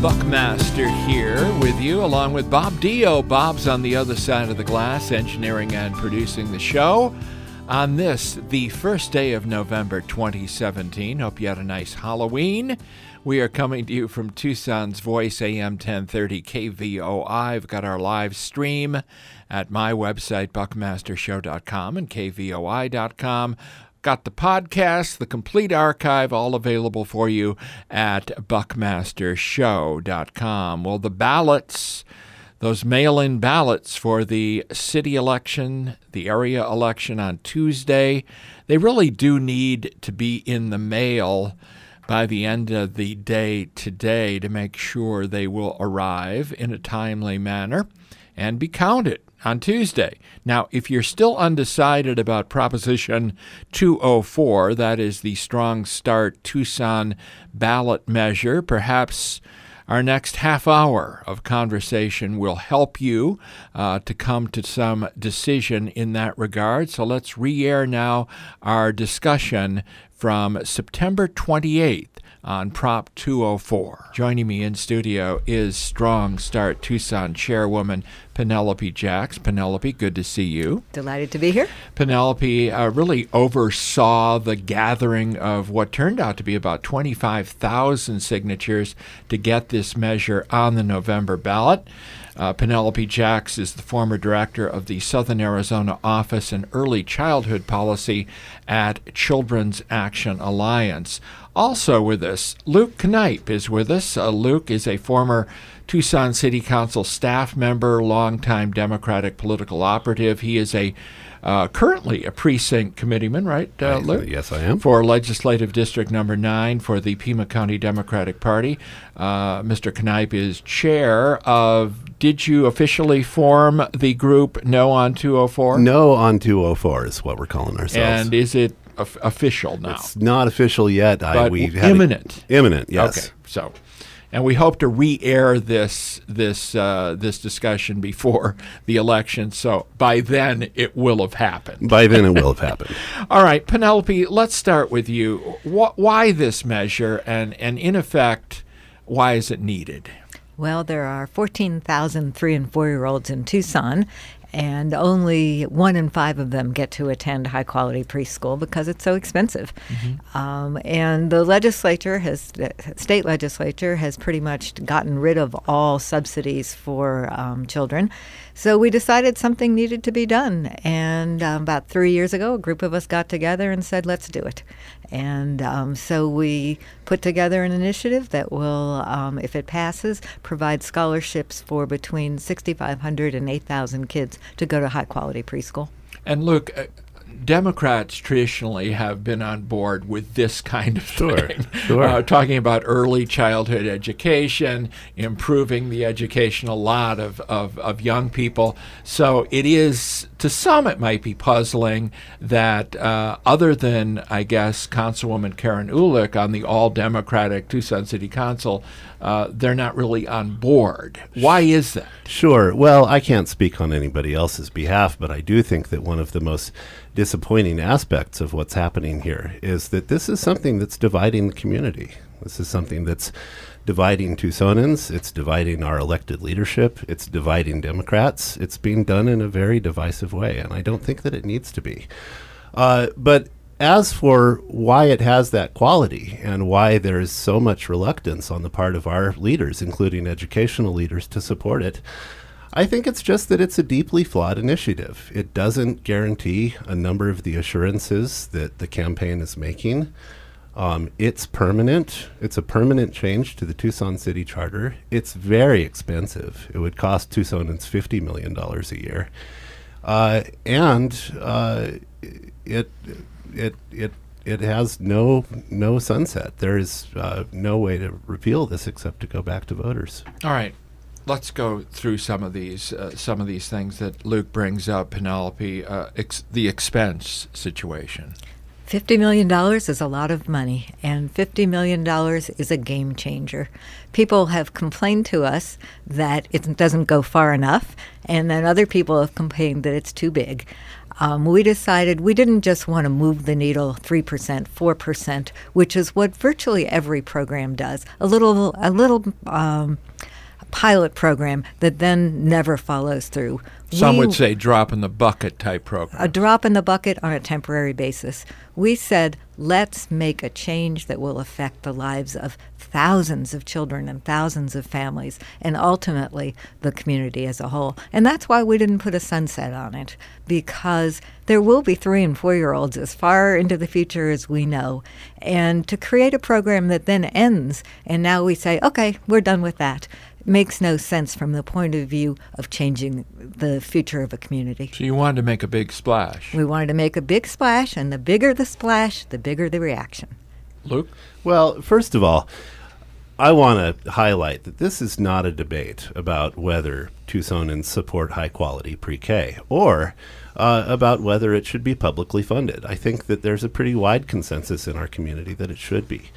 Buckmaster here with you, along with Bob Dio. Bob's on the other side of the glass, engineering and producing the show. On this, the first day of November 2017. Hope you had a nice Halloween. We are coming to you from Tucson's Voice, AM 1030 KVOI. I've got our live stream at my website, buckmastershow.com and kvoi.com. Got the podcast, the complete archive, all available for you at buckmastershow.com. Well, the ballots, those mail-in ballots for the city election, the area election on Tuesday, they really do need to be in the mail by the end of the day today to make sure they will arrive in a timely manner and be counted on Tuesday. Now, if you're still undecided about Proposition 204, that is the Strong Start Tucson ballot measure, perhaps our next half hour of conversation will help you to come to some decision in that regard. So let's re-air now our discussion from September 28th on Prop 204. Joining me in studio is Strong Start Tucson Chairwoman Penelope Jacks. Penelope, good to see you. Delighted to be here. Penelope really oversaw the gathering of what turned out to be about 25,000 signatures to get this measure on the November ballot. Penelope Jacks is the former director of the Southern Arizona Office in Early Childhood Policy at Children's Action Alliance. Also with us, Luke Knipe is with us. Luke is a former Tucson City Council staff member, longtime Democratic political operative. He is currently a precinct committeeman, right, Luke? Yes, I am. For Legislative District Number 9 for the Pima County Democratic Party. Mr. Knipe is chair of, did you officially form the group No on 204? No on 204 is what we're calling ourselves. And is it official now? It's not official yet. But imminent. Imminent, yes. Okay, so... And we hope to re-air this discussion before the election, so by then it will have happened. By then it will have happened. All right, Penelope, let's start with you. Why this measure, and in effect, why is it needed? Well, there are 14,000 3- and 4-year-olds in Tucson, and only 1 in 5 of them get to attend high-quality preschool because it's so expensive. Mm-hmm. And the state legislature has pretty much gotten rid of all subsidies for children. So we decided something needed to be done. And about 3 years ago, a group of us got together and said, let's do it. And so we put together an initiative that will, if it passes, provide scholarships for between 6,500 and 8,000 kids to go to high-quality preschool. And look, Democrats traditionally have been on board with this kind of thing. Sure. Talking about early childhood education, improving the educational lot of young people. So it is, to some it might be puzzling that other than, I guess, Councilwoman Karen Uhlich on the all-Democratic Tucson City Council, they're not really on board. Why is that? Sure. Well, I can't speak on anybody else's behalf, but I do think that one of the most disappointing aspects of what's happening here is that this is something that's dividing the community. This is something that's dividing Tucsonans. It's dividing our elected leadership. It's dividing Democrats. It's being done in a very divisive way, and I don't think that it needs to be. But as for why it has that quality and why there is so much reluctance on the part of our leaders, including educational leaders, to support it, I think it's just that it's a deeply flawed initiative. It doesn't guarantee a number of the assurances that the campaign is making. It's permanent. It's a permanent change to the Tucson City Charter. It's very expensive. It would cost Tucsonans $50 million a year. It has no sunset. There is no way to repeal this except to go back to voters. All right. Let's go through some of these things that Luke brings up, Penelope, the expense situation. $50 million is a lot of money, and $50 million is a game changer. People have complained to us that it doesn't go far enough, and then other people have complained that it's too big. We decided we didn't just want to move the needle 3%, 4%, which is what virtually every program does. A little pilot program that then never follows through. Some would say drop in the bucket type program. A drop in the bucket on a temporary basis. We said, let's make a change that will affect the lives of thousands of children and thousands of families, and ultimately the community as a whole. And that's why we didn't put a sunset on it, because there will be 3- and 4-year-olds as far into the future as we know. And to create a program that then ends, and now we say, okay, we're done with that, makes no sense from the point of view of changing the future of a community. So you wanted to make a big splash. We wanted to make a big splash, and the bigger the splash, the bigger the reaction. Luke? Well, first of all, I want to highlight that this is not a debate about whether Tucsonans support high-quality pre-K or about whether it should be publicly funded. I think that there's a pretty wide consensus in our community that it should be.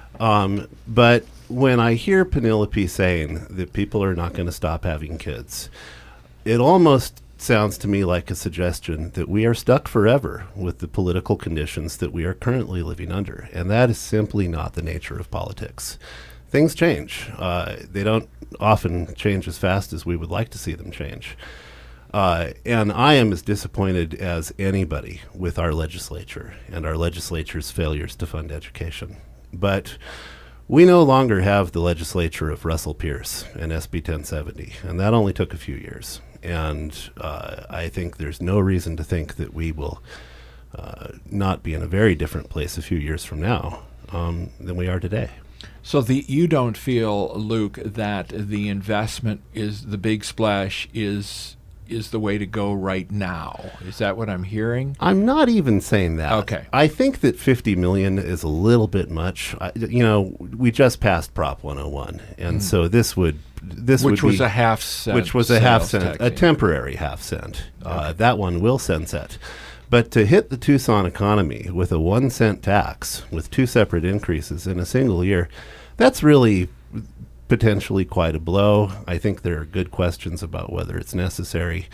But when I hear Penelope saying that people are not going to stop having kids, it almost sounds to me like a suggestion that we are stuck forever with the political conditions that we are currently living under. And that is simply not the nature of politics. Things change. They don't often change as fast as we would like to see them change. And I am as disappointed as anybody with our legislature and our legislature's failures to fund education. But we no longer have the legislature of Russell Pierce and SB 1070, and that only took a few years. And I think there's no reason to think that we will not be in a very different place a few years from now than we are today. So you don't feel, Luke, that the investment is the big splash is the way to go right now. Is that what I'm hearing? I'm not even saying that. Okay. I think that $50 million is a little bit much. We just passed Prop 101, and so this would was a half cent. Which was a half cent, a temporary half cent. Okay. That one will sunset. But to hit the Tucson economy with a 1 cent tax, with 2 separate increases in a single year, that's really potentially quite a blow. I think there are good questions about whether it's necessary.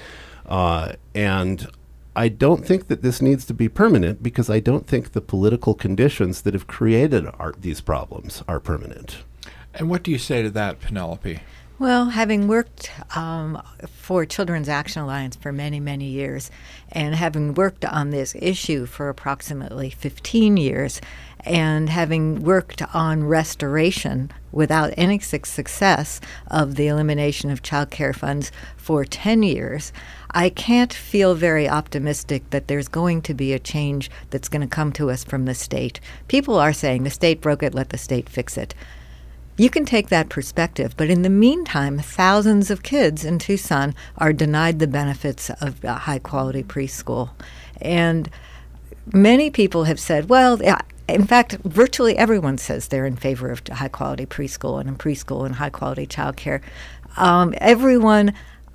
And I don't think that this needs to be permanent, because I don't think the political conditions that have created these problems are permanent. And what do you say to that, Penelope? Well, having worked for Children's Action Alliance for many, many years, and having worked on this issue for approximately 15 years, and having worked on restoration without any success of the elimination of child care funds for 10 years, I can't feel very optimistic that there's going to be a change that's going to come to us from the state. People are saying the state broke it, let the state fix it. You can take that perspective, but in the meantime, thousands of kids in Tucson are denied the benefits of high-quality preschool. And many people have said, well, in fact, virtually everyone says they're in favor of high-quality preschool and high-quality child care. Everyone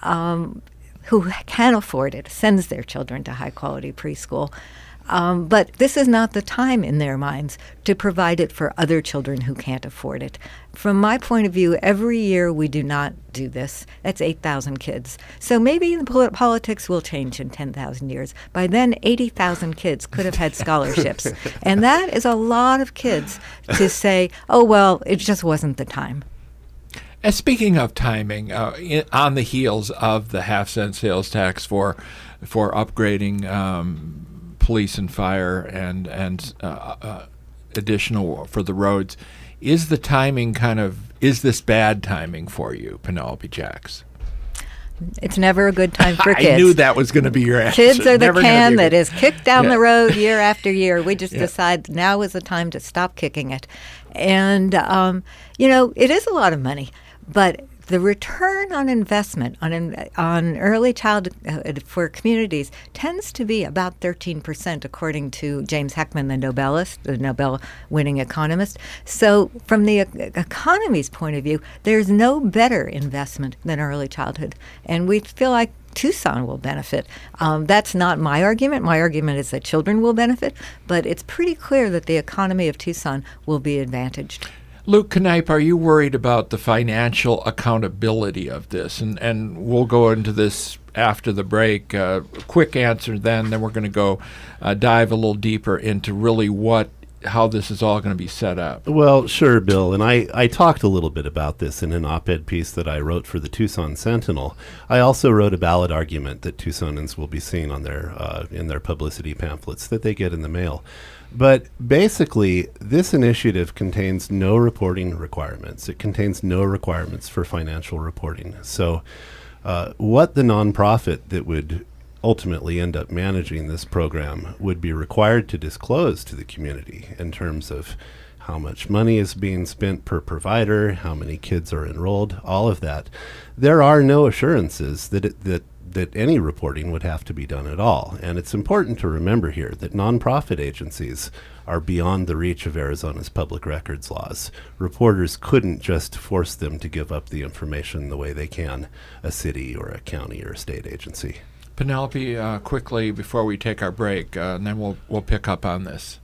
who can afford it sends their children to high-quality preschool. But this is not the time in their minds to provide it for other children who can't afford it. From my point of view, every year we do not do this. That's 8,000 kids. So maybe the politics will change in 10,000 years. By then, 80,000 kids could have had scholarships. And that is a lot of kids to say, oh, well, it just wasn't the time. And speaking of timing, on the heels of the half-cent sales tax for upgrading police and fire and additional for the roads, is the timing is this bad timing for you, Penelope Jacks? It's never a good time for kids. I knew that was going to be your answer. Kids are the can that is kicked down the road year after year. We just decide now is the time to stop kicking it. And, it is a lot of money, but the return on investment on early childhood for communities tends to be about 13%, according to James Heckman, the Nobel-winning economist. So from the economy's point of view, there's no better investment than early childhood. And we feel like Tucson will benefit. That's not my argument. My argument is that children will benefit, but it's pretty clear that the economy of Tucson will be advantaged. Luke Knipe, are you worried about the financial accountability of this? And we'll go into this after the break. Quick answer then we're going to go dive a little deeper into really how this is all going to be set up. Well, sure, Bill. And I talked a little bit about this in an op-ed piece that I wrote for the Tucson Sentinel. I also wrote a ballot argument that Tucsonans will be seeing on their in their publicity pamphlets that they get in the mail. But basically, this initiative contains no reporting requirements. It contains no requirements for financial reporting. So what the nonprofit that would ultimately end up managing this program would be required to disclose to the community in terms of how much money is being spent per provider, how many kids are enrolled, all of that. There are no assurances that any reporting would have to be done at all. And it's important to remember here that nonprofit agencies are beyond the reach of Arizona's public records laws. Reporters couldn't just force them to give up the information the way they can a city or a county or a state agency. Penelope, quickly before we take our break, and then we'll pick up on this.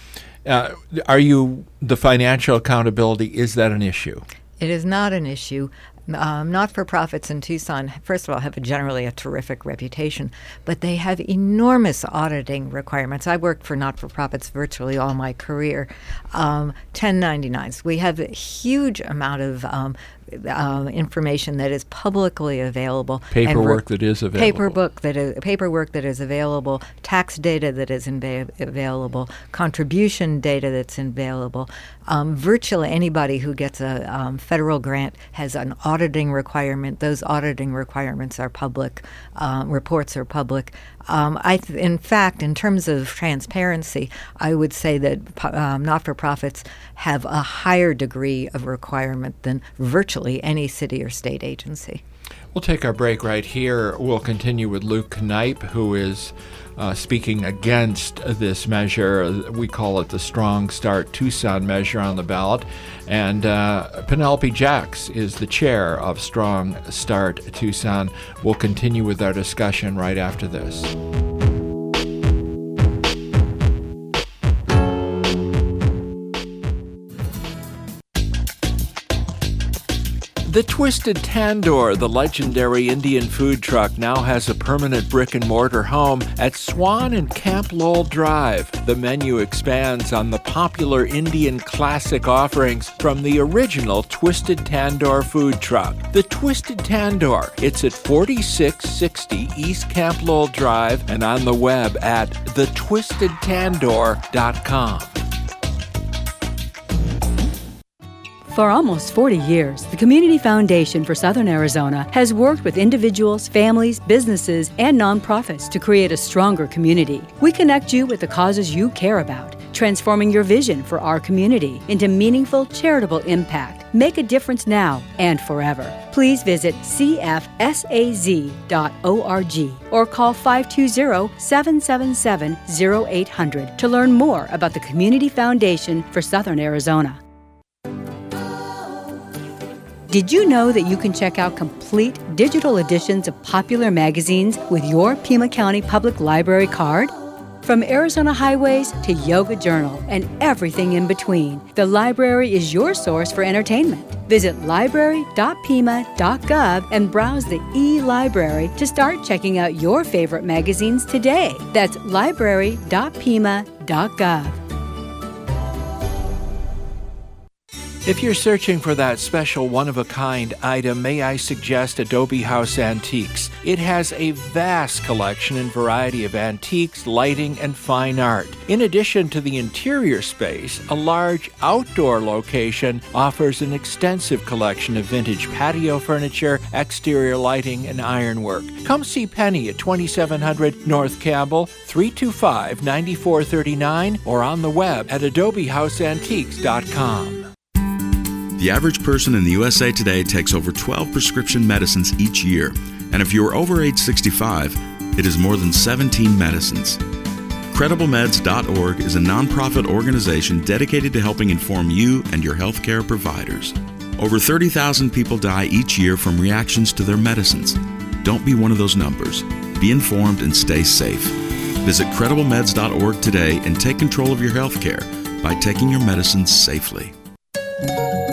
The financial accountability, is that an issue? It is not an issue. Not-for-profits in Tucson, first of all, have generally a terrific reputation, but they have enormous auditing requirements. I worked for not-for-profits virtually all my career. 1099s. We have a huge amount of information that is publicly available. Paperwork that is available. Paperwork that is available, tax data that is available, contribution data that's available. Virtually anybody who gets a federal grant has an auditing requirement. Those auditing requirements are public. Reports are public. In fact, in terms of transparency, I would say that not-for-profits have a higher degree of requirement than virtually any city or state agency. We'll take our break right here. We'll continue with Luke Knipe, who is speaking against this measure. We call it the Strong Start Tucson measure on the ballot. And Penelope Jacks is the chair of Strong Start Tucson. We'll continue with our discussion right after this. The Twisted Tandoor, the legendary Indian food truck, now has a permanent brick-and-mortar home at Swan and Camp Lowell Drive. The menu expands on the popular Indian classic offerings from the original Twisted Tandoor food truck. The Twisted Tandoor, it's at 4660 East Camp Lowell Drive and on the web at thetwistedtandoor.com. For almost 40 years, the Community Foundation for Southern Arizona has worked with individuals, families, businesses, and nonprofits to create a stronger community. We connect you with the causes you care about, transforming your vision for our community into meaningful, charitable impact. Make a difference now and forever. Please visit cfsaz.org or call 520-777-0800 to learn more about the Community Foundation for Southern Arizona. Did you know that you can check out complete digital editions of popular magazines with your Pima County Public Library card? From Arizona Highways to Yoga Journal and everything in between, the library is your source for entertainment. Visit library.pima.gov and browse the e-library to start checking out your favorite magazines today. That's library.pima.gov. If you're searching for that special one-of-a-kind item, may I suggest Adobe House Antiques. It has a vast collection and variety of antiques, lighting, and fine art. In addition to the interior space, a large outdoor location offers an extensive collection of vintage patio furniture, exterior lighting, and ironwork. Come see Penny at 2700 North Campbell, 325-9439, or on the web at adobehouseantiques.com. The average person in the USA today takes over 12 prescription medicines each year, and if you are over age 65, it is more than 17 medicines. CredibleMeds.org is a nonprofit organization dedicated to helping inform you and your healthcare providers. Over 30,000 people die each year from reactions to their medicines. Don't be one of those numbers. Be informed and stay safe. Visit CredibleMeds.org today and take control of your healthcare by taking your medicines safely.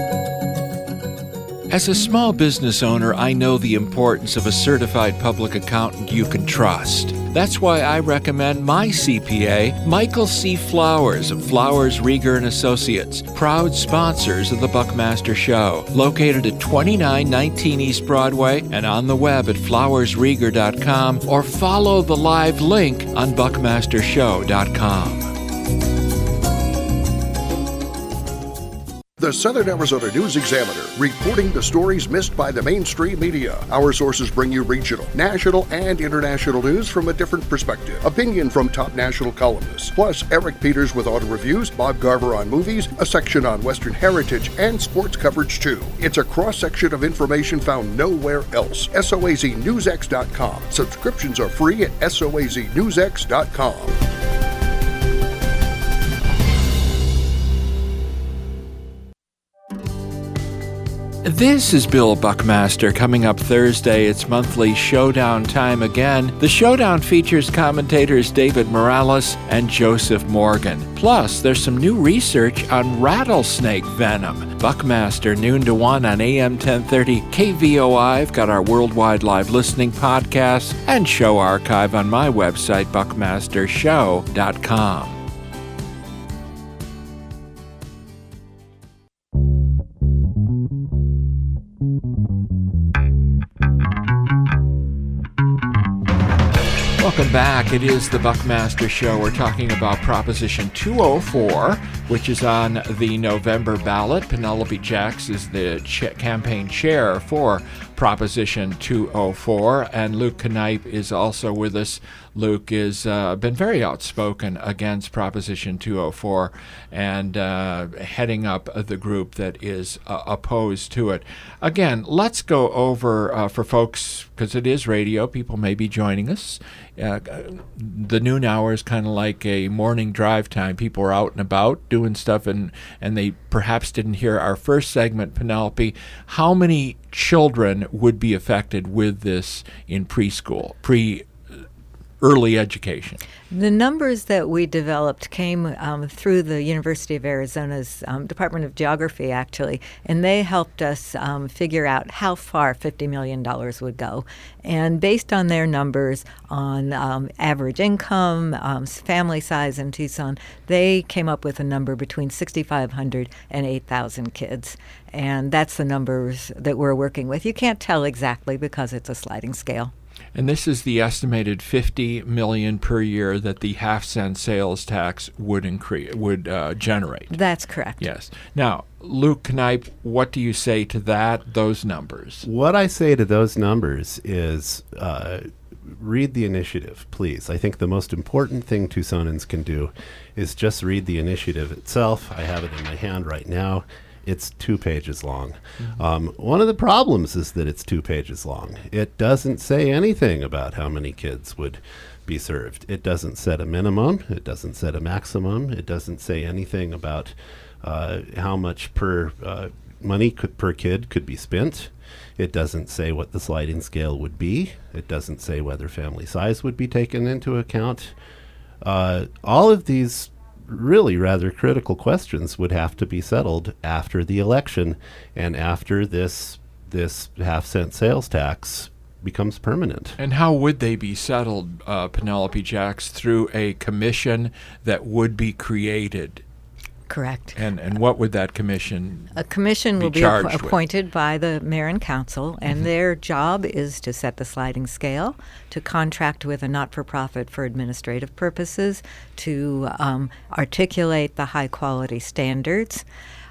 As a small business owner, I know the importance of a certified public accountant you can trust. That's why I recommend my CPA, Michael C. Flowers of Flowers, Rieger & Associates, proud sponsors of the Buckmaster Show, located at 2919 East Broadway and on the web at flowersrieger.com, or follow the live link on buckmastershow.com. The Southern Arizona News Examiner, reporting the stories missed by the mainstream media. Our sources bring you regional, national, and international news from a different perspective. Opinion from top national columnists, plus Eric Peters with auto reviews, Bob Garver on movies, a section on Western heritage, and sports coverage too. It's a cross-section of information found nowhere else. SOAZNewsX.com. Subscriptions are free at SOAZNewsX.com. This is Bill Buckmaster. Coming up Thursday, it's monthly Showdown time again. The Showdown features commentators David Morales and Joseph Morgan. Plus, there's some new research on rattlesnake venom. Buckmaster, noon to 1 on AM 1030 KVOI. I've got our worldwide live listening podcast and show archive on my website, buckmastershow.com. Welcome back. It is the Buckmaster Show. We're talking about Proposition 204, which is on the November ballot. Penelope Jacks is the campaign chair for Proposition 204, and Luke Knipe is also with us. Luke has been very outspoken against Proposition 204 and heading up the group that is opposed to it. Again, let's go over, for folks, because it is radio, people may be joining us. The noon hour is kind of like a morning drive time. People are out and about doing stuff, and they perhaps didn't hear our first segment. Penelope, how many children would be affected with this in preschool, early education? The numbers that we developed came through the University of Arizona's Department of Geography, actually, and they helped us figure out how far $50 million would go. And based on their numbers on average income, family size in Tucson, they came up with a number between 6,500 and 8,000 kids. And that's the numbers that we're working with. You can't tell exactly because it's a sliding scale. And this is the estimated $50 million per year that the half-cent sales tax would generate. That's correct. Yes. Now, Luke Knipe, what do you say to those numbers? What I say to those numbers is read the initiative, please. I think the most important thing Tucsonans can do is just read the initiative itself. I have it in my hand right now. It's 2 pages long. Mm-hmm. One of the problems is that it's 2 pages long. It doesn't say anything about how many kids would be served. It doesn't set a minimum. It doesn't set a maximum. It doesn't say anything about how much money per kid could be spent. It doesn't say what the sliding scale would be. It doesn't say whether family size would be taken into account. All of these really rather critical questions would have to be settled after the election and after this half-cent sales tax becomes permanent. And how would they be settled, Penelope Jacks, through a commission that would be created? Correct. And what would that commission be? A commission will be appointed by the mayor and council, and their job is to set the sliding scale, to contract with a not-for-profit for administrative purposes, to articulate the high-quality standards.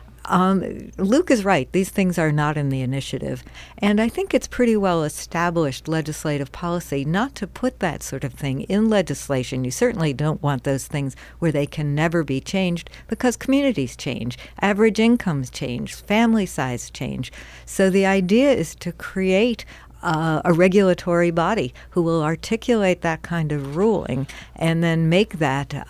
Luke is right. These things are not in the initiative. And I think it's pretty well established legislative policy not to put that sort of thing in legislation. You certainly don't want those things where they can never be changed because communities change, average incomes change, family size change. So the idea is to create a regulatory body who will articulate that kind of ruling and then make that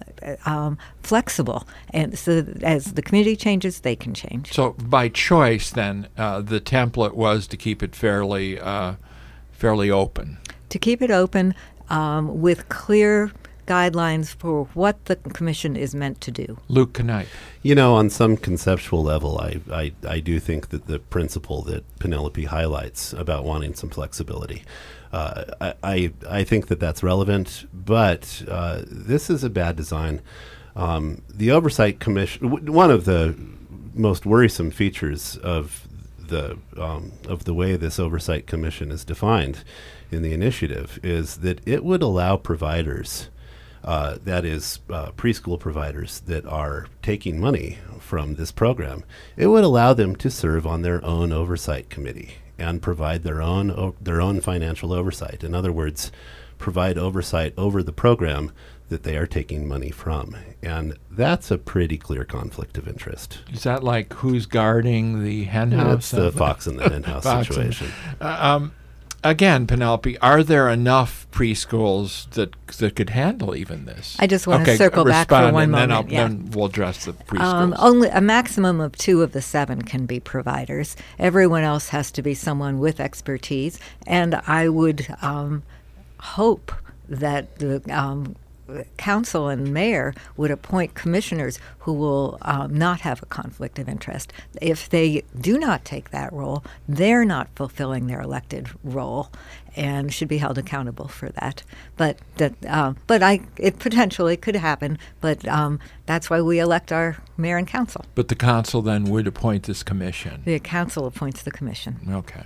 flexible. And so that as the community changes, they can change. So by choice, then, the template was to keep it fairly open. To keep it open with clear guidelines for what the commission is meant to do. Luke Knight. You know, on some conceptual level, I do think that the principle that Penelope highlights about wanting some flexibility, I think that that's relevant, but this is a bad design. The Oversight Commission, one of the most worrisome features of the way this Oversight Commission is defined in the initiative is that it would allow providers, that is preschool providers that are taking money from this program, it would allow them to serve on their own oversight committee and provide their own financial oversight. In other words, provide oversight over the program that they are taking money from. And that's a pretty clear conflict of interest. Is that like who's guarding the hen house? It's the fox in the hen house situation. Again, Penelope, are there enough preschools that could handle even this? I just want to circle back for one and moment. Then we'll address the preschools. Only a maximum of 2 of the 7 can be providers. Everyone else has to be someone with expertise. And I would hope that the council and mayor would appoint commissioners who will not have a conflict of interest. If they do not take that role, they're not fulfilling their elected role and should be held accountable for that. But it potentially could happen. But that's why we elect our mayor and council. But the council then would appoint this commission. The council appoints the commission. Okay.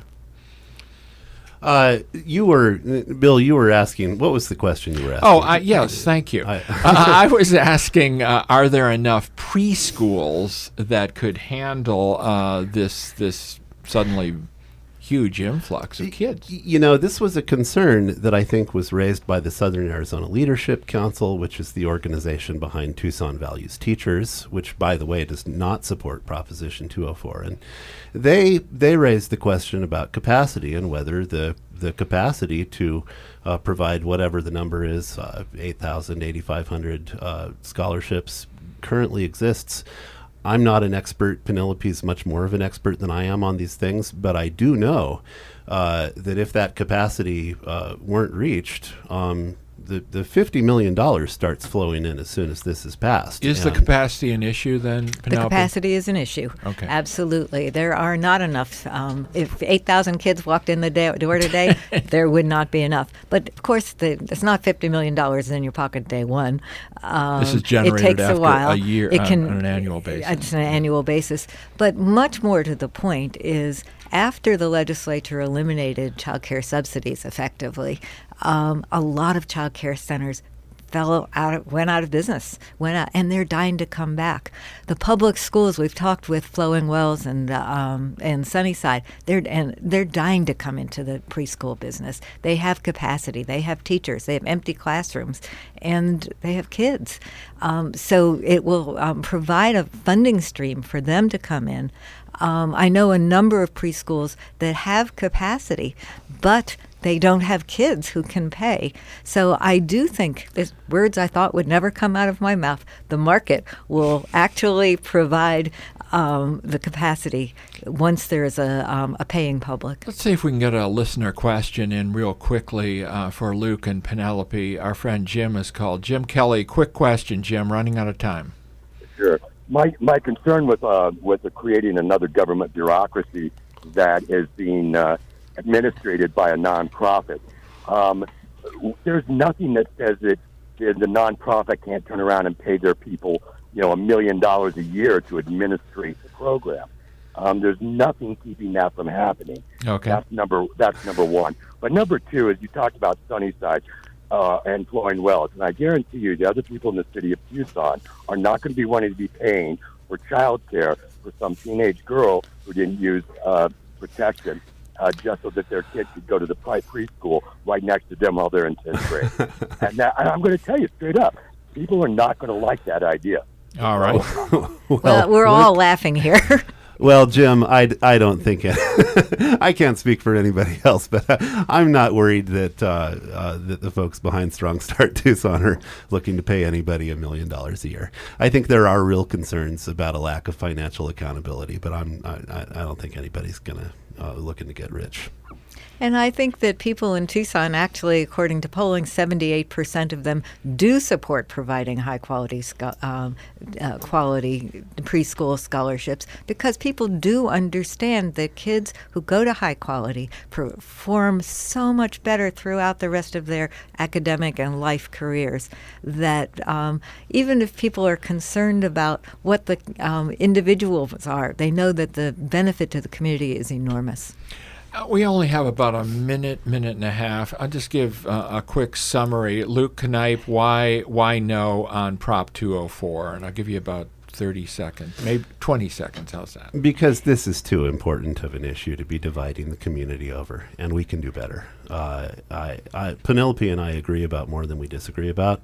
Bill, you were asking, what was the question you were asking? Oh, yes, thank you. I was asking, are there enough preschools that could handle this suddenly huge influx of kids? You know, this was a concern that I think was raised by the Southern Arizona Leadership Council, which is the organization behind Tucson Values Teachers, which, by the way, does not support Proposition 204. And they raised the question about capacity and whether the capacity to provide whatever the number is, 8,000, 8,500 scholarships currently exists. I'm not an expert. Penelope's much more of an expert than I am on these things, but I do know that if that capacity weren't reached, the $50 million starts flowing in as soon as this is passed. Is the capacity an issue then, Penelope? The capacity is an issue. Okay. Absolutely. There are not enough. If 8,000 kids walked in the door today, there would not be enough. But, of course, it's not $50 million in your pocket day one. This is generated it takes after a while. A year on an annual basis. It's an annual basis. But much more to the point is after the legislature eliminated child care subsidies effectively, a lot of child care centers went out of business, and they're dying to come back. The public schools, we've talked with Flowing Wells and Sunnyside, they're dying to come into the preschool business. They have capacity, they have teachers, they have empty classrooms, and they have kids. So it will provide a funding stream for them to come in. I know a number of preschools that have capacity, but they don't have kids who can pay. So I do think, words I thought would never come out of my mouth, the market will actually provide the capacity once there is a paying public. Let's see if we can get a listener question in real quickly for Luke and Penelope. Our friend Jim is called. Jim Kelly, quick question, Jim, running out of time. Sure. My concern with creating another government bureaucracy that is being administrated by a nonprofit. There's nothing that says that the nonprofit can't turn around and pay their people, $1 million a year to administrate the program. There's nothing keeping that from happening. Okay. That's number one. But number two is you talked about Sunnyside and Flowing Wells, and I guarantee you the other people in the city of Tucson are not going to be wanting to be paying for child care for some teenage girl who didn't use protection just so that their kids could go to the preschool right next to them while they're in 10th grade. And I'm going to tell you straight up, people are not going to like that idea. All right. Well, we're all laughing here. Well, Jim, I don't think I can't speak for anybody else, but I'm not worried that that the folks behind Strong Start Tucson are looking to pay anybody $1 million a year. I think there are real concerns about a lack of financial accountability, but I don't think anybody's going to looking to get rich. And I think that people in Tucson, actually, according to polling, 78% of them do support providing high-quality quality preschool scholarships, because people do understand that kids who go to high quality perform so much better throughout the rest of their academic and life careers, that even if people are concerned about what the individuals are, they know that the benefit to the community is enormous. We only have about a minute and a half. I'll just give a quick summary. Luke Knipe, why no on Prop 204? And I'll give you about 30 seconds, maybe 20 seconds. How's that? Because this is too important of an issue to be dividing the community over, and we can do better. Penelope and I agree about more than we disagree about.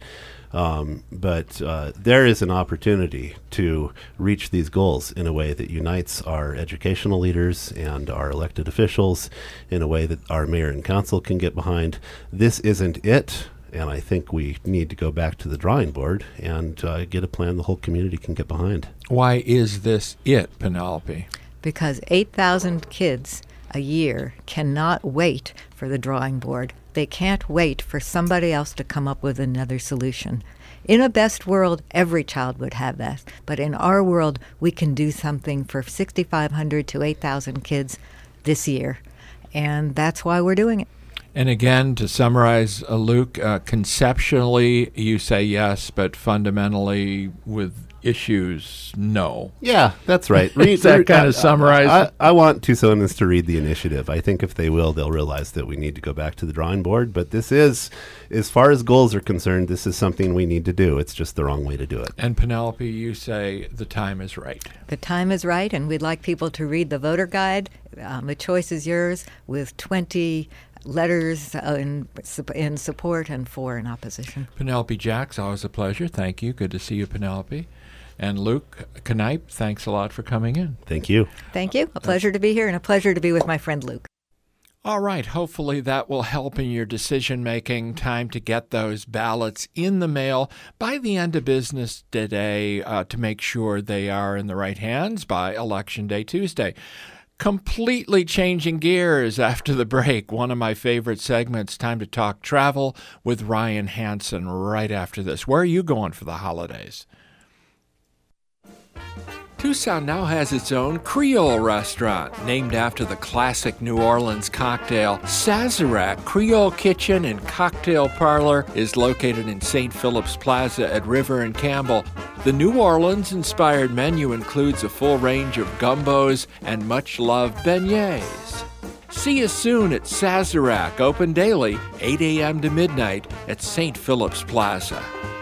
But there is an opportunity to reach these goals in a way that unites our educational leaders and our elected officials, in a way that our mayor and council can get behind. This isn't it, and I think we need to go back to the drawing board and get a plan the whole community can get behind. Why is this it, Penelope? Because 8,000 kids a year cannot wait for the drawing board. They can't wait for somebody else to come up with another solution. In a best world, every child would have that. But in our world, we can do something for 6,500 to 8,000 kids this year. And that's why we're doing it. And again, to summarize, Luke, conceptually, you say yes, but fundamentally, with issues, no. Yeah, that's right. That kind of summarize. I want Tucsonans to read the initiative. I think if they will, they'll realize that we need to go back to the drawing board. But this is, as far as goals are concerned, this is something we need to do. It's just the wrong way to do it. And Penelope, you say the time is right. The time is right, and we'd like people to read the voter guide. The choice is yours, with 20 letters in support and 4 in opposition. Penelope Jacks, always a pleasure. Thank you. Good to see you, Penelope. And Luke Knipe, thanks a lot for coming in. Thank you. Thank you. A pleasure to be here, and a pleasure to be with my friend Luke. All right. Hopefully that will help in your decision-making. Time to get those ballots in the mail by the end of business today to make sure they are in the right hands by Election Day Tuesday. Completely changing gears after the break. One of my favorite segments, time to talk travel with Ryan Hansen right after this. Where are you going for the holidays? Tucson now has its own Creole restaurant, named after the classic New Orleans cocktail. Sazerac Creole Kitchen and Cocktail Parlor is located in St. Philip's Plaza at River and Campbell. The New Orleans-inspired menu includes a full range of gumbos and much-loved beignets. See you soon at Sazerac, open daily, 8 a.m. to midnight at St. Philip's Plaza.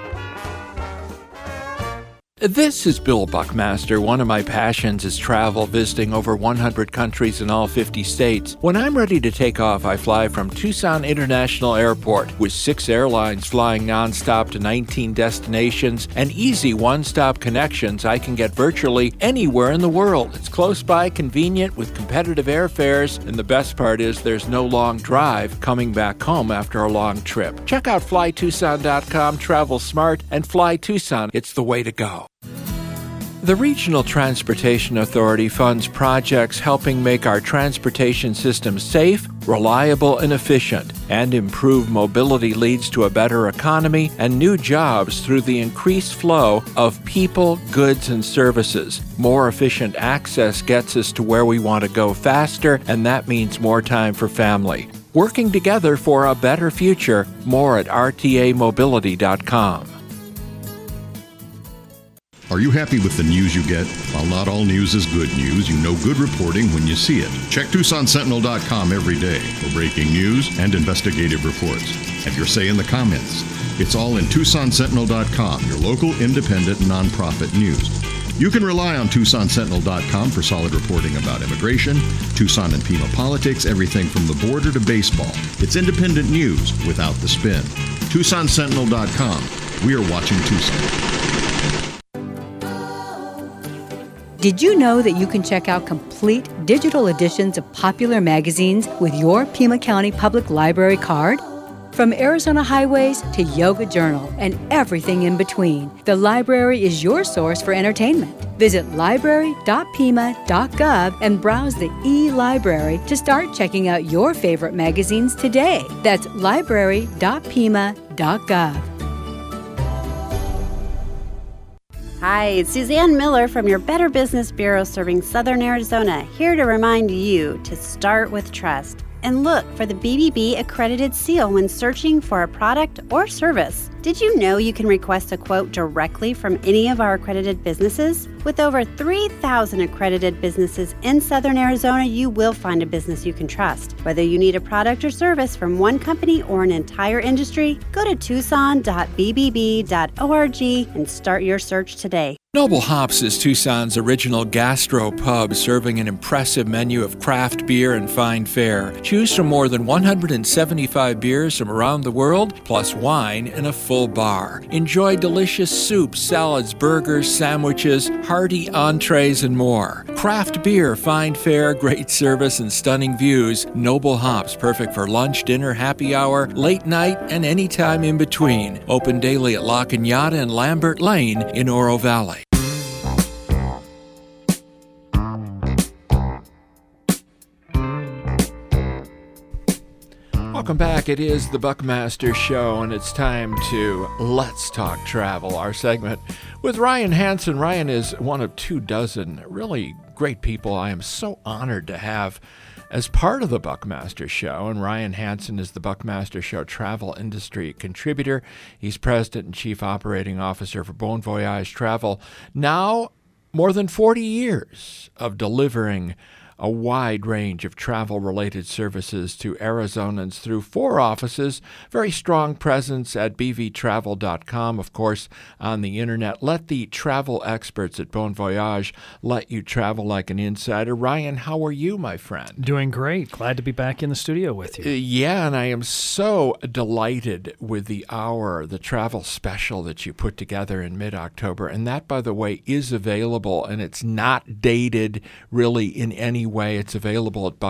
This is Bill Buckmaster. One of my passions is travel, visiting over 100 countries in all 50 states. When I'm ready to take off, I fly from Tucson International Airport with 6 airlines flying nonstop to 19 destinations and easy one-stop connections. I can get virtually anywhere in the world. It's close by, convenient, with competitive airfares, and the best part is there's no long drive coming back home after a long trip. Check out flytucson.com, travel smart, and fly Tucson. It's the way to go. The Regional Transportation Authority funds projects helping make our transportation system safe, reliable, and efficient, and improve mobility leads to a better economy and new jobs through the increased flow of people, goods, and services. More efficient access gets us to where we want to go faster, and that means more time for family. Working together for a better future. More at rtamobility.com. Are you happy with the news you get? While not all news is good news, you know good reporting when you see it. Check TucsonSentinel.com every day for breaking news and investigative reports. Have your say in the comments. It's all in TucsonSentinel.com, your local independent nonprofit news. You can rely on TucsonSentinel.com for solid reporting about immigration, Tucson and Pima politics, everything from the border to baseball. It's independent news without the spin. TucsonSentinel.com. We are watching Tucson. Did you know that you can check out complete digital editions of popular magazines with your Pima County Public Library card? From Arizona highways to Yoga Journal and everything in between, the library is your source for entertainment. Visit library.pima.gov and browse the e-library to start checking out your favorite magazines today. That's library.pima.gov. Hi, it's Suzanne Miller from your Better Business Bureau serving Southern Arizona, here to remind you to start with trust and look for the BBB accredited seal when searching for a product or service. Did you know you can request a quote directly from any of our accredited businesses? With over 3,000 accredited businesses in Southern Arizona, you will find a business you can trust. Whether you need a product or service from one company or an entire industry, go to tucson.bbb.org and start your search today. Noble Hops is Tucson's original gastro pub, serving an impressive menu of craft beer and fine fare. Choose from more than 175 beers from around the world, plus wine and a full bar. Enjoy delicious soups, salads, burgers, sandwiches, hearty entrees, and more. Craft beer, fine fare, great service, and stunning views. Noble Hops, perfect for lunch, dinner, happy hour, late night, and any time in between. Open daily at La Cañada and Lambert Lane in Oro Valley. Welcome back. It is the Buckmaster Show, and it's time to Let's Talk Travel, our segment with Ryan Hansen. Ryan is one of 24 really great people I am so honored to have as part of the Buckmaster Show. And Ryan Hansen is the Buckmaster Show travel industry contributor. He's president and chief operating officer for Bon Voyage Travel. Now, more than 40 years of delivering a wide range of travel-related services to Arizonans through 4 offices, very strong presence at bvtravel.com, of course, on the internet. Let the travel experts at Bon Voyage let you travel like an insider. Ryan, how are you, my friend? Doing great. Glad to be back in the studio with you. Yeah, and I am so delighted with the travel special that you put together in mid-October. And that, by the way, is available, and it's not dated really in any way. It's available at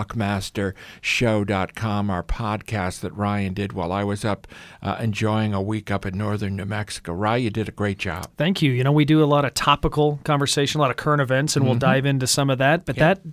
buckmastershow.com, our podcast that Ryan did while I was up enjoying a week up in northern New Mexico. Ryan, you did a great job. Thank you. You know, we do a lot of topical conversation, a lot of current events, and we'll dive into some of that. But that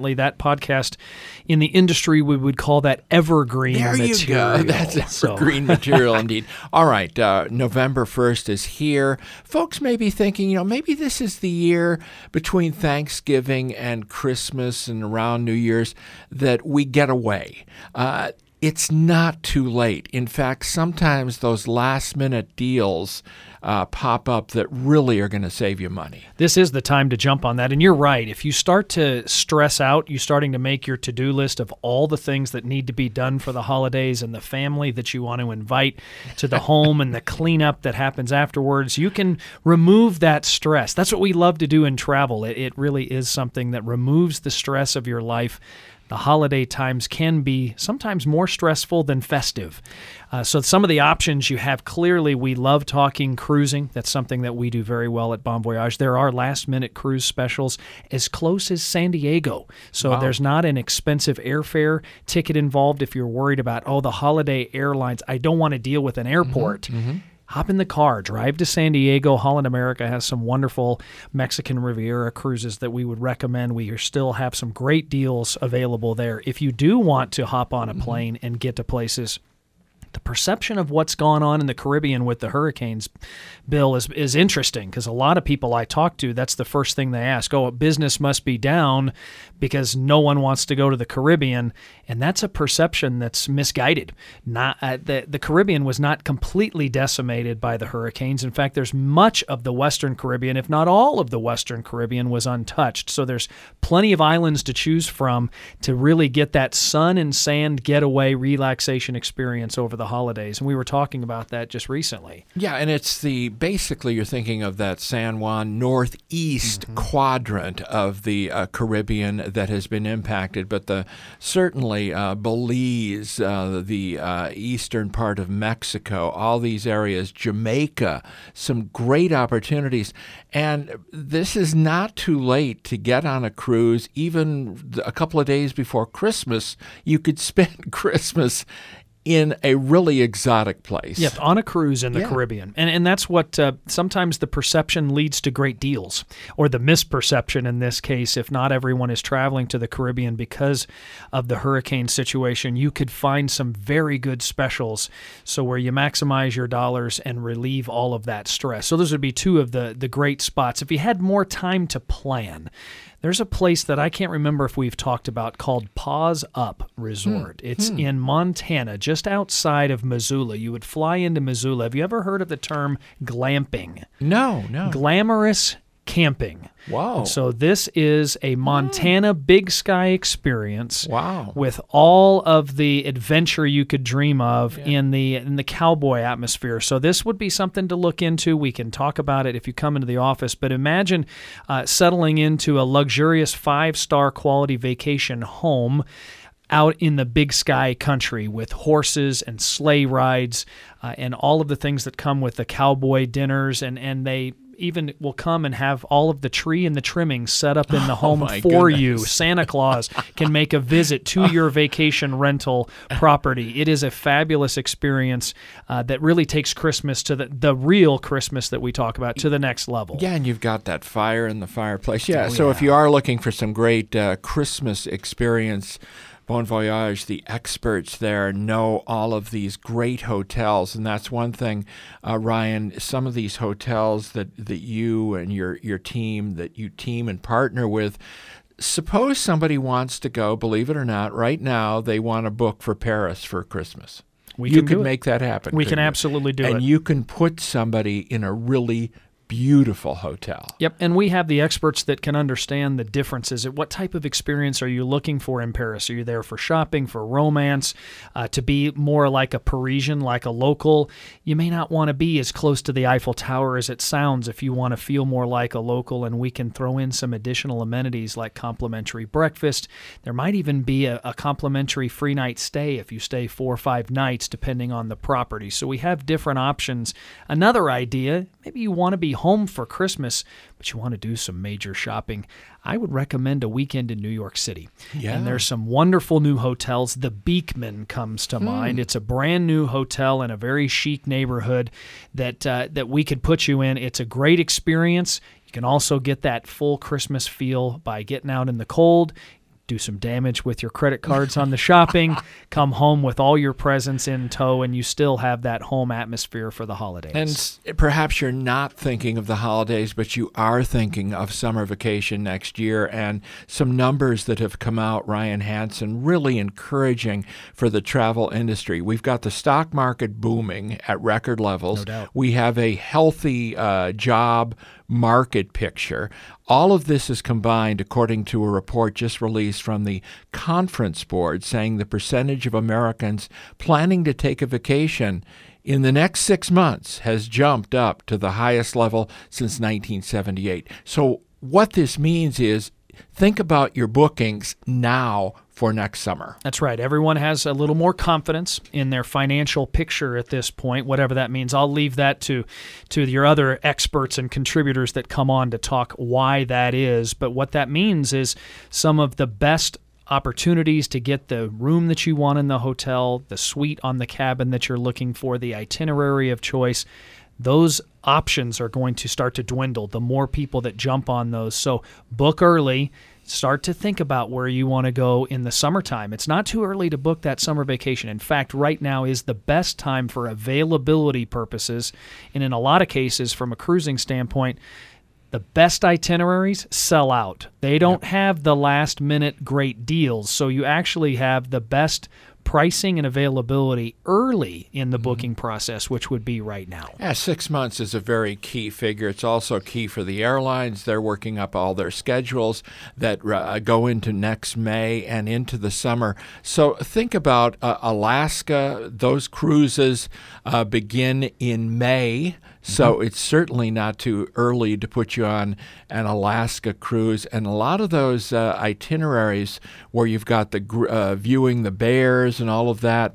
podcast in the industry, we would call that evergreen material. There you go. That's evergreen material indeed. All right. November 1st is here. Folks may be thinking, maybe this is the year between Thanksgiving and Christmas and around New Year's that we get away. It's not too late. In fact, sometimes those last-minute deals pop up that really are going to save you money. This is the time to jump on that. And you're right. If you start to stress out, you're starting to make your to-do list of all the things that need to be done for the holidays and the family that you want to invite to the home and the cleanup that happens afterwards, you can remove that stress. That's what we love to do in travel. It really is something that removes the stress of your life. The holiday times can be sometimes more stressful than festive. So some of the options you have, clearly, we love talking cruising. That's something that we do very well at Bon Voyage. There are last-minute cruise specials as close as San Diego. So There's not an expensive airfare ticket involved if you're worried about, the holiday airlines, I don't want to deal with an airport. Hop in the car, drive to San Diego. Holland America has some wonderful Mexican Riviera cruises that we would recommend. We still have some great deals available there. If you do want to hop on a plane and get to places, the perception of what's gone on in the Caribbean with the hurricanes, Bill, is interesting because a lot of people I talk to, that's the first thing they ask. Business must be down because no one wants to go to the Caribbean, and that's a perception that's misguided. The Caribbean was not completely decimated by the hurricanes. In fact, there's much of the Western Caribbean, if not all of the Western Caribbean, was untouched. So there's plenty of islands to choose from to really get that sun and sand getaway relaxation experience over the holidays. And we were talking about that just recently. Yeah, and it's basically you're thinking of that San Juan northeast quadrant of the Caribbean that has been impacted, but certainly Belize, the eastern part of Mexico, all these areas, Jamaica, some great opportunities. And this is not too late to get on a cruise. Even a couple of days before Christmas, you could spend Christmas in a really exotic place. Yeah, on a cruise in the Caribbean. And that's what sometimes the perception leads to great deals, or the misperception in this case. If not everyone is traveling to the Caribbean because of the hurricane situation, you could find some very good specials, so where you maximize your dollars and relieve all of that stress. So those would be two of the great spots. If you had more time to plan, there's a place that I can't remember if we've talked about called Paws Up Resort. It's in Montana, just outside of Missoula. You would fly into Missoula. Have you ever heard of the term glamping? No. Glamorous camping. Wow. And so this is a Montana big sky experience. Wow. With all of the adventure you could dream of in the cowboy atmosphere. So this would be something to look into. We can talk about it if you come into the office, but imagine settling into a luxurious 5-star quality vacation home out in the big sky country with horses and sleigh rides and all of the things that come with the cowboy dinners, and they even will come and have all of the tree and the trimmings set up in the home for you. Santa Claus can make a visit to your vacation rental property. It is a fabulous experience that really takes Christmas to the real Christmas that we talk about to the next level. Yeah, and you've got that fire in the fireplace. So if you are looking for some great Christmas experience, Bon Voyage, the experts there, know all of these great hotels, and that's one thing, Ryan. Some of these hotels that you and your team and partner with. Suppose somebody wants to go, believe it or not, right now they want to book for Paris for Christmas. You could make that happen. We can absolutely do it. And you can put somebody in a really beautiful hotel. Yep, and we have the experts that can understand the differences. What type of experience are you looking for in Paris? Are you there for shopping, for romance, to be more like a Parisian, like a local? You may not want to be as close to the Eiffel Tower as it sounds if you want to feel more like a local, and we can throw in some additional amenities like complimentary breakfast. There might even be a complimentary free night stay if you stay 4 or 5 nights, depending on the property. So we have different options. Another idea, maybe you want to be home for Christmas, but you want to do some major shopping. I would recommend a weekend in New York City. Yeah. And there's some wonderful new hotels. The Beekman comes to mind. It's a brand new hotel in a very chic neighborhood that we could put you in. It's a great experience. You can also get that full Christmas feel by getting out in the cold, do some damage with your credit cards on the shopping, come home with all your presents in tow, and you still have that home atmosphere for the holidays. And perhaps you're not thinking of the holidays, but you are thinking of summer vacation next year, and some numbers that have come out, Ryan Hansen, really encouraging for the travel industry. We've got the stock market booming at record levels. No doubt. We have a healthy job market picture. All of this is combined, according to a report just released from the Conference Board, saying the percentage of Americans planning to take a vacation in the next 6 months has jumped up to the highest level since 1978. So what this means is, think about your bookings now for next summer. That's right. Everyone has a little more confidence in their financial picture at this point, whatever that means. I'll leave that to your other experts and contributors that come on to talk why that is. But what that means is some of the best opportunities to get the room that you want in the hotel, the suite on the cabin that you're looking for, the itinerary of choice, those options are going to start to dwindle the more people that jump on those. So book early. Start to think about where you want to go in the summertime. It's not too early to book that summer vacation. In fact, right now is the best time for availability purposes. And in a lot of cases, from a cruising standpoint, the best itineraries sell out. They don't have the last-minute great deals. So you actually have the best pricing and availability early in the booking process, which would be right now. Yeah, 6 months is a very key figure. It's also key for the airlines. They're working up all their schedules that go into next May and into the summer. So think about Alaska. Those cruises begin in May. So it's certainly not too early to put you on an Alaska cruise. And a lot of those itineraries where you've got the viewing the bears and all of that,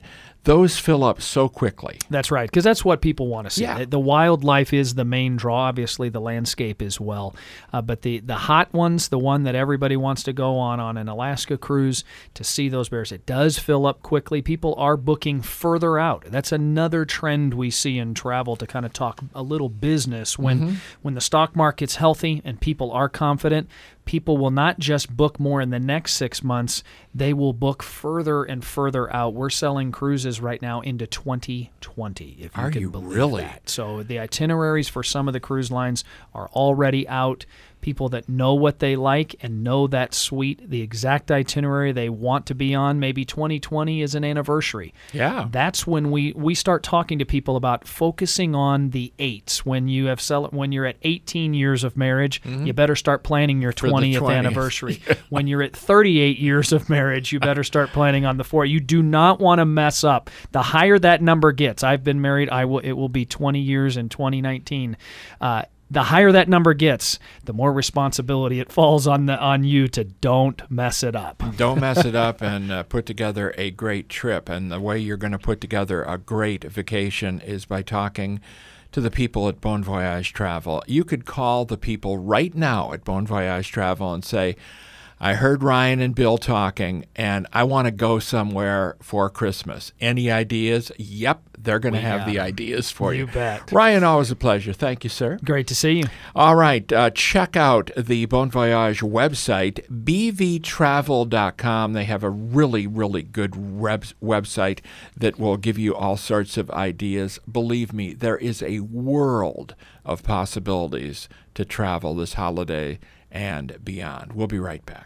those fill up so quickly. That's right, because that's what people want to see. Yeah. The wildlife is the main draw, obviously the landscape as well. But the hot ones, the one that everybody wants to go on an Alaska cruise to see those bears, it does fill up quickly. People are booking further out. That's another trend we see in travel, to kind of talk a little business. When the stock market's healthy and people are confident, people will not just book more in the next 6 months, they will book further and further out. We're selling cruises right now into 2020, if you can believe that. So the itineraries for some of the cruise lines are already out. People that know what they like and know that suite, the exact itinerary they want to be on, maybe 2020 is an anniversary. Yeah. That's when we start talking to people about focusing on the eights. When you're at 18 years of marriage, you better start planning your 20th anniversary. When you're at 38 years of marriage, you better start planning on the 4. You do not want to mess up. The higher that number gets, I've been married, it will be 20 years in 2019. The higher that number gets, the more responsibility it falls on you to don't mess it up. Don't mess it up, and put together a great trip. And the way you're going to put together a great vacation is by talking to the people at Bon Voyage Travel. You could call the people right now at Bon Voyage Travel and say, I heard Ryan and Bill talking, and I want to go somewhere for Christmas. Any ideas? Yep, they're going to have the ideas for you. You bet. Ryan, always a pleasure. Thank you, sir. Great to see you. All right, check out the Bon Voyage website, bvtravel.com. They have a really, really good website that will give you all sorts of ideas. Believe me, there is a world of possibilities to travel this holiday and beyond. We'll be right back.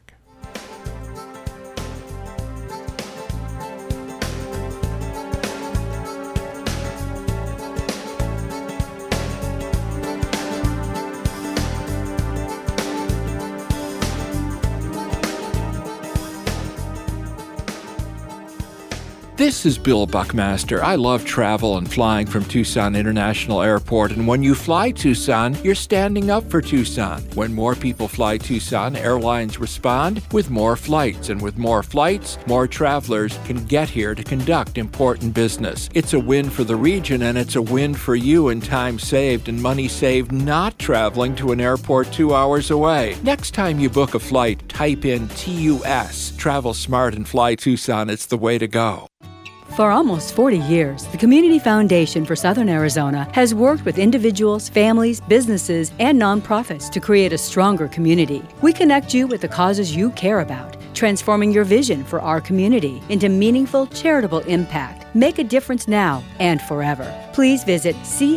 This is Bill Buckmaster. I love travel and flying from Tucson International Airport, and when you fly Tucson, you're standing up for Tucson. When more people fly Tucson, airlines respond with more flights, and with more flights, more travelers can get here to conduct important business. It's a win for the region, and it's a win for you in time saved and money saved not traveling to an airport 2 hours away. Next time you book a flight, type in TUS. Travel smart and fly Tucson. It's the way to go. For almost 40 years, the Community Foundation for Southern Arizona has worked with individuals, families, businesses, and nonprofits to create a stronger community. We connect you with the causes you care about, transforming your vision for our community into meaningful, charitable impact. Make a difference now and forever. Please visit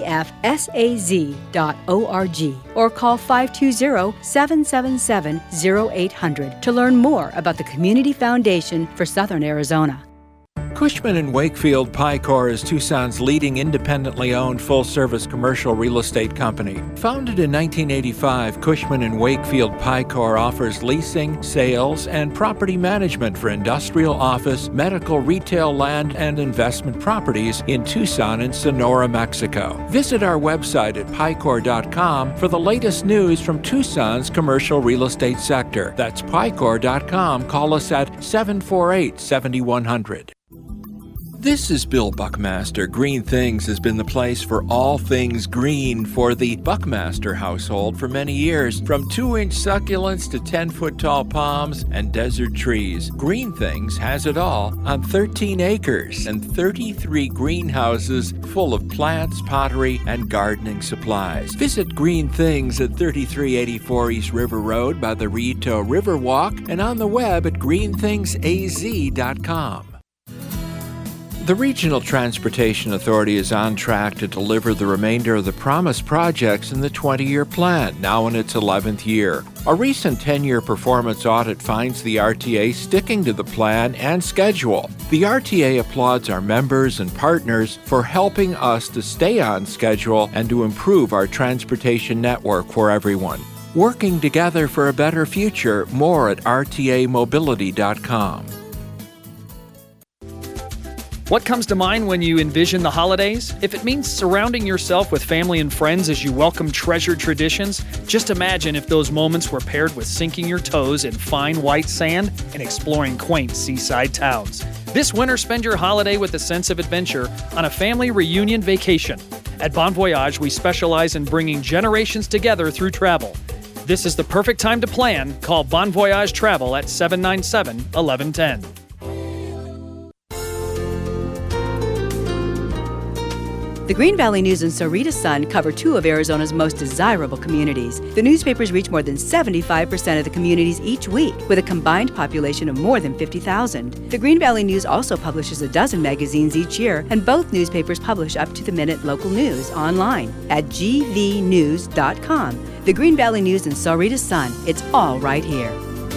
cfsaz.org or call 520-777-0800 to learn more about the Community Foundation for Southern Arizona. Cushman & Wakefield Picor is Tucson's leading independently owned full-service commercial real estate company. Founded in 1985, Cushman & Wakefield Picor offers leasing, sales, and property management for industrial, office, medical, retail, land, and investment properties in Tucson and Sonora, Mexico. Visit our website at picor.com for the latest news from Tucson's commercial real estate sector. That's picor.com. Call us at 748-7100. This is Bill Buckmaster. Green Things has been the place for all things green for the Buckmaster household for many years. From 2-inch succulents to 10-foot-tall palms and desert trees, Green Things has it all on 13 acres and 33 greenhouses full of plants, pottery, and gardening supplies. Visit Green Things at 3384 East River Road by the Rito Riverwalk and on the web at greenthingsaz.com. The Regional Transportation Authority is on track to deliver the remainder of the promised projects in the 20-year plan, now in its 11th year. A recent 10-year performance audit finds the RTA sticking to the plan and schedule. The RTA applauds our members and partners for helping us to stay on schedule and to improve our transportation network for everyone. Working together for a better future, more at rtamobility.com. What comes to mind when you envision the holidays? If it means surrounding yourself with family and friends as you welcome treasured traditions, just imagine if those moments were paired with sinking your toes in fine white sand and exploring quaint seaside towns. This winter, spend your holiday with a sense of adventure on a family reunion vacation. At Bon Voyage, we specialize in bringing generations together through travel. This is the perfect time to plan. Call Bon Voyage Travel at 797-1110. The Green Valley News and Sarita Sun cover two of Arizona's most desirable communities. The newspapers reach more than 75% of the communities each week, with a combined population of more than 50,000. The Green Valley News also publishes a dozen magazines each year, and both newspapers publish up-to-the-minute local news online at gvnews.com. The Green Valley News and Sarita Sun. It's all right here.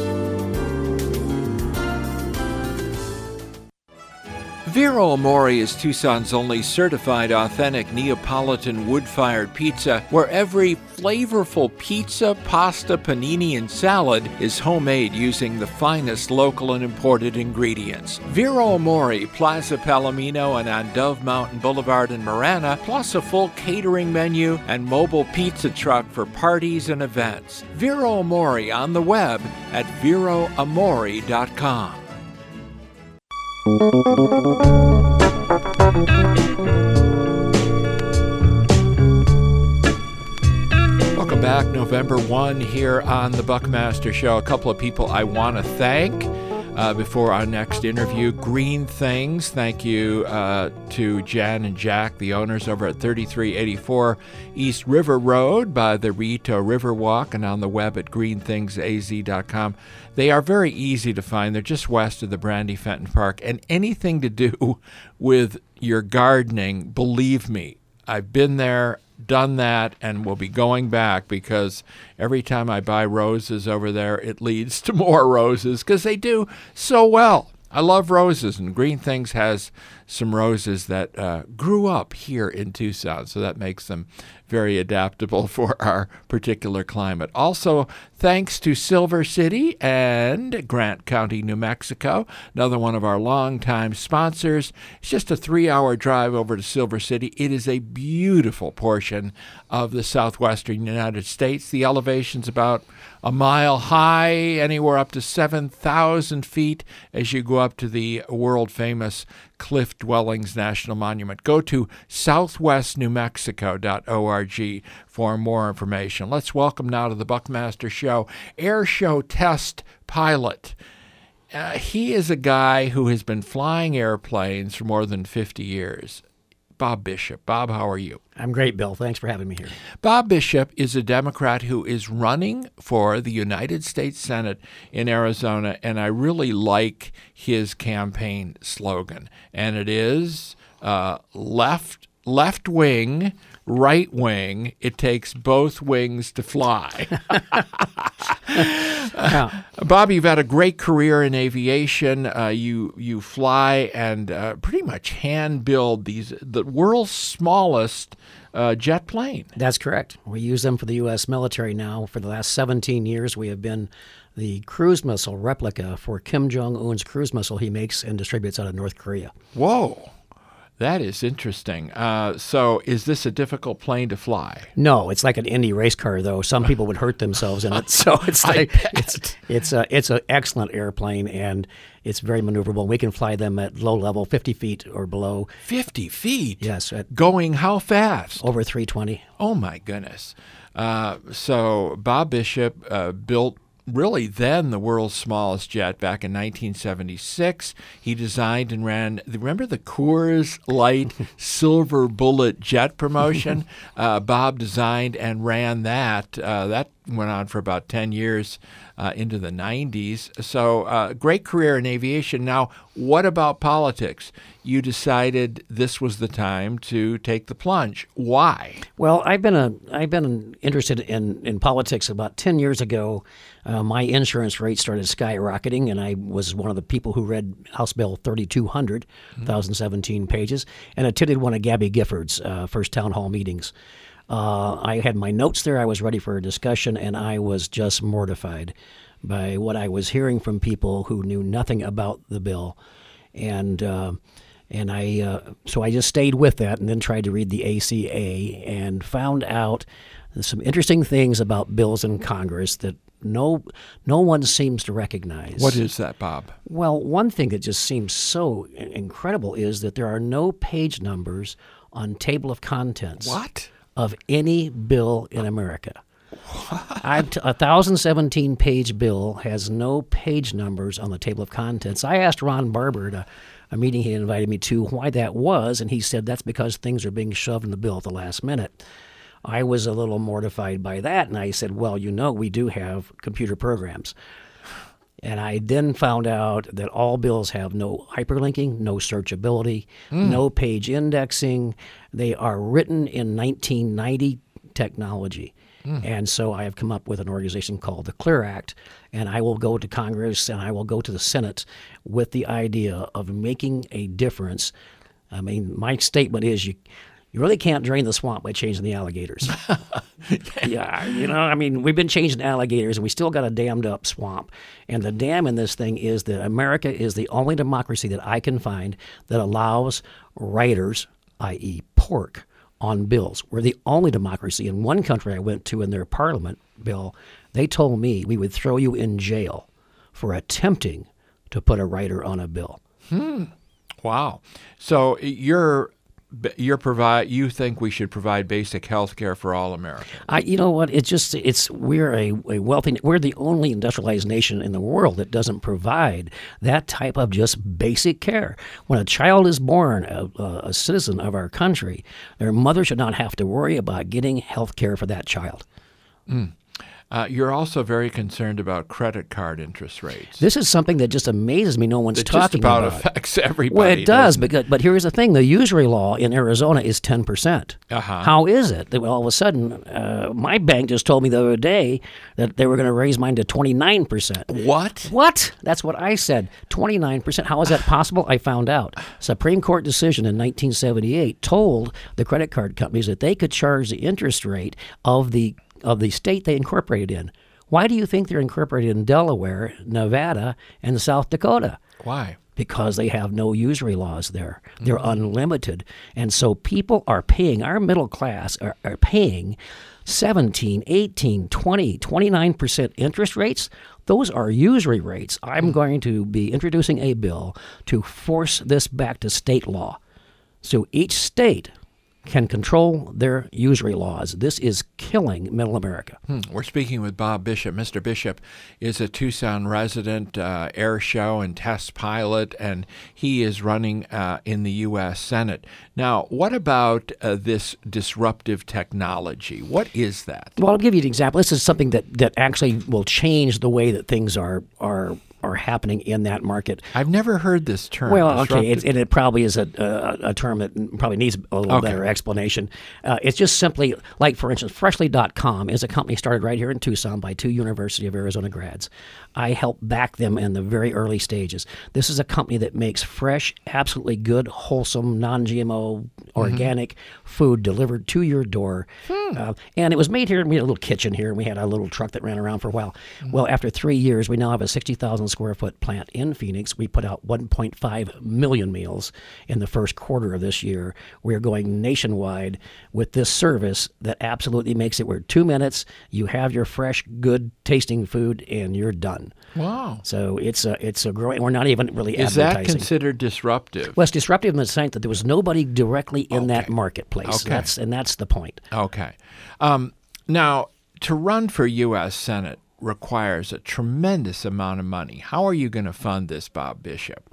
Vero Amore is Tucson's only certified authentic Neapolitan wood-fired pizza, where every flavorful pizza, pasta, panini, and salad is homemade using the finest local and imported ingredients. Vero Amore, Plaza Palomino, and on Dove Mountain Boulevard in Marana, plus a full catering menu and mobile pizza truck for parties and events. Vero Amore on the web at veroamore.com. Welcome back, November 1 here on the Buckmaster Show. A couple of people I want to thank before our next interview. Green Things, thank you to Jan and Jack, the owners over at 3384 East River Road by the Rito Riverwalk, and on the web at greenthingsaz.com. They are very easy to find. They're just west of the Brandy Fenton Park. And anything to do with your gardening, believe me, I've been there, done that, and will be going back, because every time I buy roses over there, it leads to more roses because they do so well. I love roses, and Green Things has some roses that grew up here in Tucson, so that makes them very adaptable for our particular climate. Also, thanks to Silver City and Grant County, New Mexico, another one of our longtime sponsors. It's just a 3-hour drive over to Silver City. It is a beautiful portion of the southwestern United States. The elevation's about a mile high, anywhere up to 7,000 feet as you go up to the world-famous Cliff Dwellings National Monument. Go to southwestnewmexico.org for more information. Let's welcome now to the Buckmaster Show, Air Show Test Pilot. He is a guy who has been flying airplanes for more than 50 years. Bob Bishop. Bob, how are you? I'm great, Bill. Thanks for having me here. Bob Bishop is a Democrat who is running for the United States Senate in Arizona, and I really like his campaign slogan. And it is left wing, right wing, it takes both wings to fly. Bob, you've had a great career in aviation. You fly and pretty much hand build the world's smallest jet plane. That's correct. We use them for the U.S. military now. For the last 17 years, we have been the cruise missile replica for Kim Jong-un's cruise missile he makes and distributes out of North Korea. Whoa. That is interesting. So is this a difficult plane to fly? No, it's like an Indy race car, though. Some people would hurt themselves in it. So it's like it's an excellent airplane, and it's very maneuverable. We can fly them at low level, 50 feet or below. 50 feet? Yes. Going how fast? Over 320. Oh, my goodness. So Bob Bishop built really then the world's smallest jet back in 1976. He designed and ran, remember the Coors Light Silver Bullet jet promotion? Bob designed and ran that. That went on for about 10 years into the 90s. So great career in aviation. Now, what about politics? You decided this was the time to take the plunge. Why? Well, I've been interested in politics about 10 years ago. My insurance rate started skyrocketing, and I was one of the people who read House Bill 3200, 1,017 pages, and attended one of Gabby Gifford's first town hall meetings. I had my notes there. I was ready for a discussion, and I was just mortified by what I was hearing from people who knew nothing about the bill. So I just stayed with that and then tried to read the ACA and found out some interesting things about bills in Congress that no one seems to recognize. What is that, Bob? Well, one thing that just seems so incredible is that there are no page numbers on table of contents. What? Of any bill in America. A 1,017-page bill has no page numbers on the table of contents. I asked Ron Barber at a meeting he invited me to why that was, and he said that's because things are being shoved in the bill at the last minute. I was a little mortified by that, and I said, well, we do have computer programs. And I then found out that all bills have no hyperlinking, no searchability, no page indexing. They are written in 1990 technology. And so I have come up with an organization called the CLEAR Act, and I will go to Congress and I will go to the Senate with the idea of making a difference. I mean, my statement is you really can't drain the swamp by changing the alligators. Yeah, we've been changing alligators and we still got a dammed up swamp. And the dam in this thing is that America is the only democracy that I can find that allows writers, i.e. pork, on bills. We're the only democracy. In one country I went to in their parliament bill, they told me we would throw you in jail for attempting to put a writer on a bill. Wow. So you think we should provide basic health care for all Americans? You know what? We're a wealthy. We're the only industrialized nation in the world that doesn't provide that type of just basic care. When a child is born, a citizen of our country, their mother should not have to worry about getting health care for that child. You're also very concerned about credit card interest rates. This is something that just amazes me. No one's talking about. It just about affects everybody. Well, it does, but here's the thing. The usury law in Arizona is 10%. How is it that all of a sudden, my bank just told me the other day that they were going to raise mine to 29%. What? That's what I said, 29%. How is that possible? I found out. Supreme Court decision in 1978 told the credit card companies that they could charge the interest rate of the state they incorporated in. Why do you think they're incorporated in Delaware, Nevada, and South Dakota? Why? Because they have no usury laws there. They're unlimited. And so people are paying, our middle class are paying 17, 18, 20, 29% interest rates. Those are usury rates. I'm going to be introducing a bill to force this back to state law. So each state can control their usury laws. This is killing middle America. We're speaking with Bob Bishop. Mr. Bishop is a Tucson resident, air show and test pilot, and he is running in the U.S. Senate. Now, what about this disruptive technology? What is that? Well, I'll give you an example. This is something that actually will change the way that things are happening in that market. I've never heard this term. Well, okay, and it probably is a term that probably needs a little better explanation. It's just simply, like, for instance, Freshly.com is a company started right here in Tucson by 2 University of Arizona grads. I helped back them in the very early stages. This is a company that makes fresh, absolutely good, wholesome, non-GMO, organic food delivered to your door. And it was made here, and we had a little kitchen here, and we had a little truck that ran around for a while. Well, after 3 years, we now have a 60,000 square foot plant in Phoenix. We put out 1.5 million meals in the first quarter of this year. We are going nationwide with this service that absolutely makes it where 2 minutes, you have your fresh, good tasting food, and you're done. Wow. So it's a growing, we're not even really advertising. Is that considered disruptive? Well, it's disruptive in the sense that there was nobody directly in that marketplace. Okay. That's the point. Okay. Now, to run for U.S. Senate requires a tremendous amount of money. How are you going to fund this, Bob Bishop?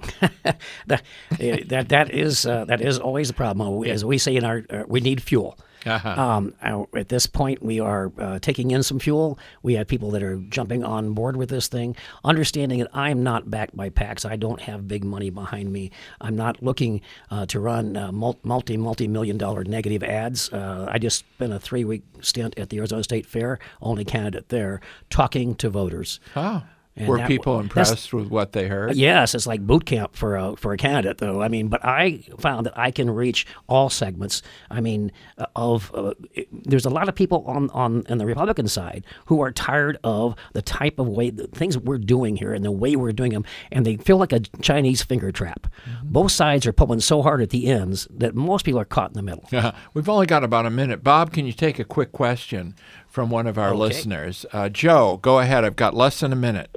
that is always the problem. As we say in our, we need fuel. At this point, we are taking in some fuel. We have people that are jumping on board with this thing, understanding that I'm not backed by PACs. I don't have big money behind me. I'm not looking to run multi-million-dollar negative ads. I just spent a 3-week stint at the Arizona State Fair, only candidate there, talking to voters. Oh. Were people impressed with what they heard? Yes, it's like boot camp for a candidate, though. I mean, but I found that I can reach all segments. I mean, there's a lot of people on the Republican side who are tired of the type of way the things we're doing here and the way we're doing them, and they feel like a Chinese finger trap. Both sides are pulling so hard at the ends that most people are caught in the middle. We've only got about a minute. Bob, can you take a quick question from one of our listeners. Joe, go ahead. I've got less than a minute.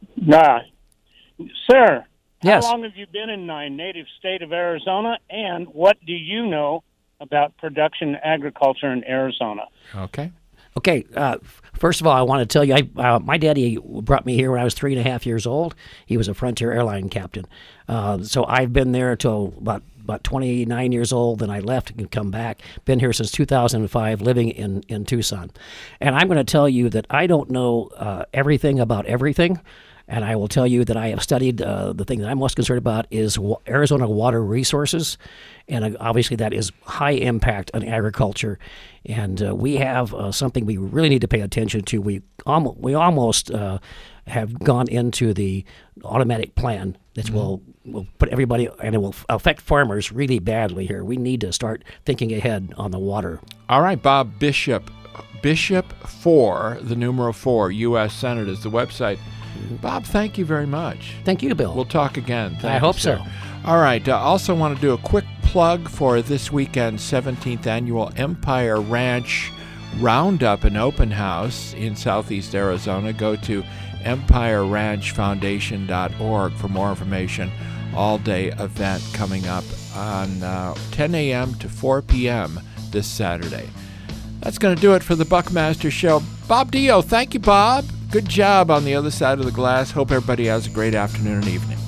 Sir, Yes. how long have you been in my native state of Arizona, and what do you know about production agriculture in Arizona? Okay. Okay, first of all, I want to tell you, my daddy brought me here when I was 3.5 years old. He was a Frontier airline captain. So I've been there till about 29 years old, and I left and come back. Been here since 2005, living in Tucson. And I'm going to tell you that I don't know everything about everything. And I will tell you that I have studied the thing that I'm most concerned about is Arizona water resources. And obviously that is high impact on agriculture. And we have something we really need to pay attention to. We almost have gone into the automatic plan that will put everybody, and it will affect farmers really badly here. We need to start thinking ahead on the water. All right, Bob Bishop. Bishop 4, the numeral 4, U.S. Senate is the website. Bob, thank you very much. Thank you, Bill. We'll talk again. I hope so. All right. Also want to do a quick plug for this weekend's 17th Annual Empire Ranch Roundup and Open House in Southeast Arizona. Go to empireranchfoundation.org for more information. All-day event coming up on 10 a.m. to 4 p.m. this Saturday. That's going to do it for the Buckmaster Show. Bob Dio, thank you, Bob. Good job on the other side of the glass. Hope everybody has a great afternoon and evening.